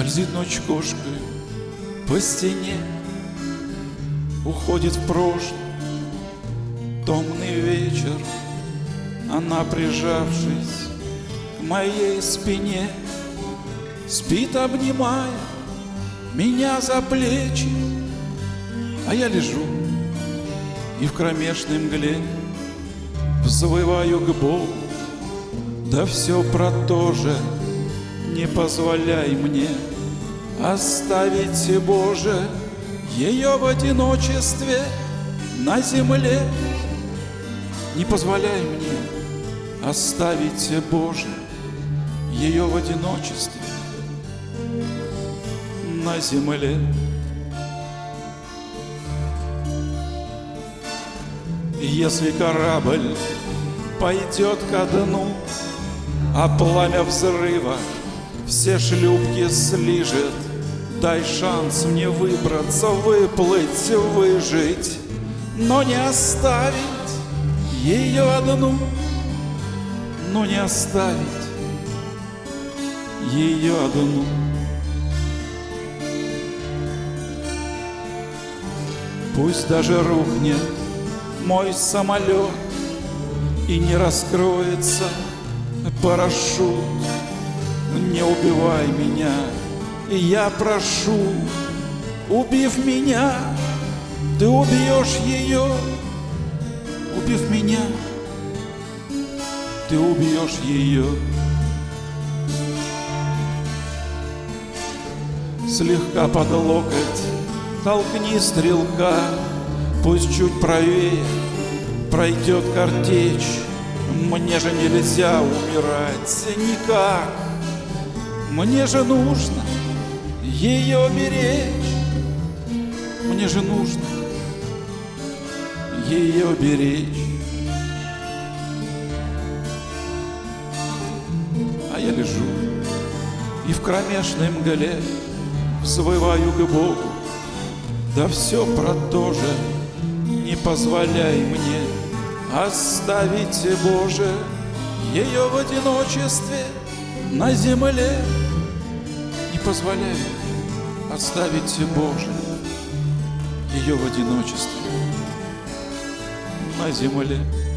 скользит ночь кошкой по стене, уходит в прошлое томный вечер. Она, прижавшись к моей спине, спит, обнимая меня за плечи. А я лежу и в кромешной мгле взвываю к Богу: да все про то же, не позволяй мне оставить, Боже, ее в одиночестве на земле. Не позволяй мне оставить, Боже, ее в одиночестве на земле. Если корабль пойдет ко дну, а пламя взрыва все шлюпки слижет, дай шанс мне выбраться, выплыть, выжить, но не оставить ее одну, но не оставить ее одну. Пусть даже рухнет мой самолет и не раскроется парашют, не убивай меня, я прошу. Убив меня, ты убьешь ее. Убив меня, ты убьешь ее. Слегка под локоть толкни стрелка, пусть чуть правее пройдет картечь. Мне же нельзя умирать никак, мне же нужно ее беречь. Мне же нужно ее беречь. А я лежу и в кромешной мгле взвываю к Богу: да все про то же, не позволяй мне оставить, Боже, ее в одиночестве на земле. Не позволяй оставить, Боже, ее в одиночестве на земле.